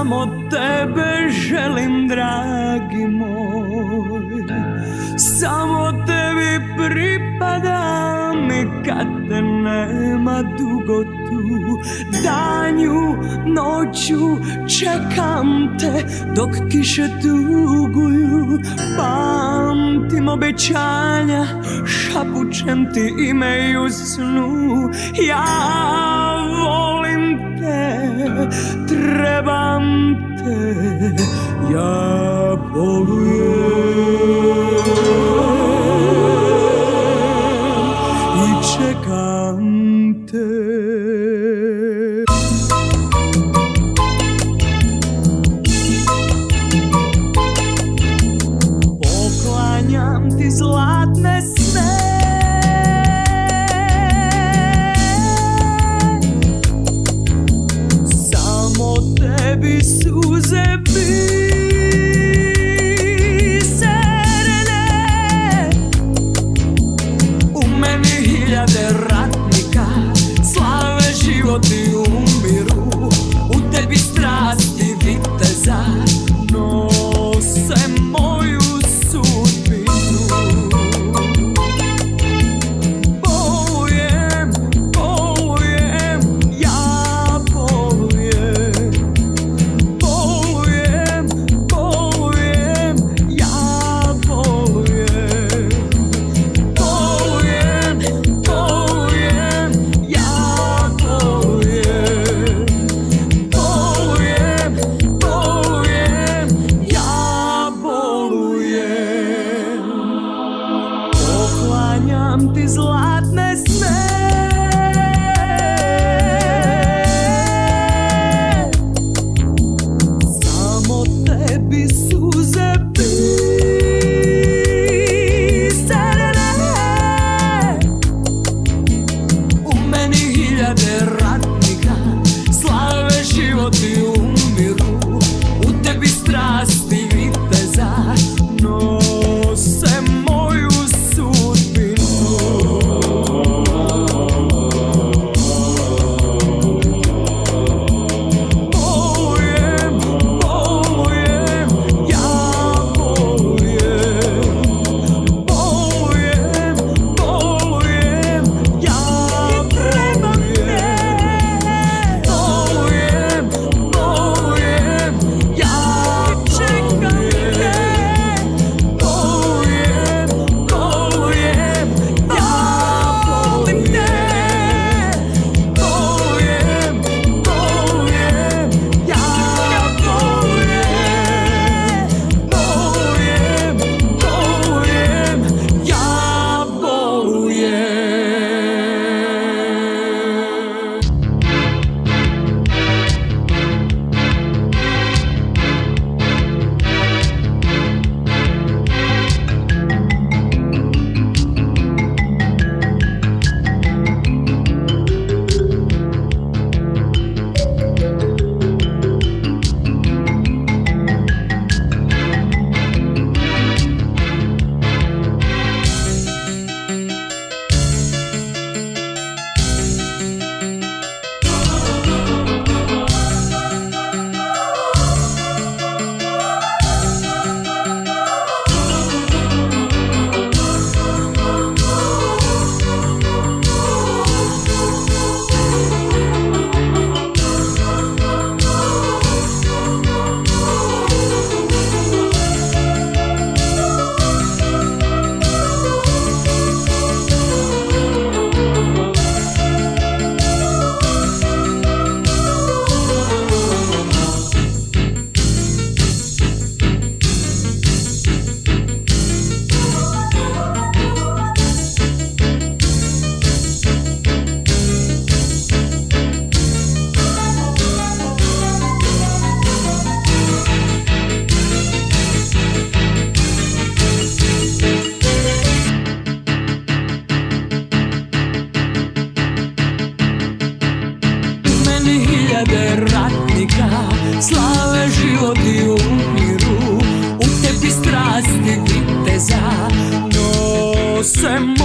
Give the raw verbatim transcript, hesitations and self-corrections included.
Samo tebe želim, dragi moj, samo tebi pripadam i kad te nema dugo tu. Danju, noću čekam te dok kiše tuguju. Pamtim obećanja, šapućem ti ime i u snu. Ja volim te, trebam te, ja bolujem i čekam te. Poklanjam ti zlatne sne, samo tebi suze biserene. U meni hiljade ratnika slave, život i umiru. U tebi strasti viteza nose moju sudbinu. Bolujem, bolujem, ja bolujem. Bolujem, bolujem, ja bolujem. Bolujem, bolujem, ja bolujem. Bolujem, bolujem, ja bolujem. Poklanjam ti zlatne sne, samo tebi suze biserene. U meni hiljade ratnika slave, život i umiru. U tebi strasti viteza nose moju sudbinu. Bolujem, bolujem, ja bolujem. Bolujem, bolujem, ja bolujem. Bolujem, bolujem, ja čekam te. Bolujem, bolujem, ja volim te. Bolujem, bolujem, ja bolujem. Bolujem, bolujem, ja bolujem. Hiljade ratnika slave, život i umiru. U tebi strasti viteza nose